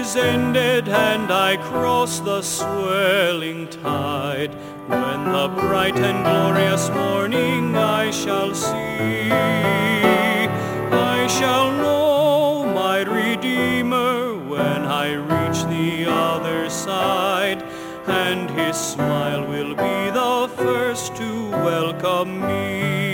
is ended and I cross the swelling tide, when the bright and glorious morning I shall see, I shall know my Redeemer when I reach the other side, and his smile will be the first to welcome me.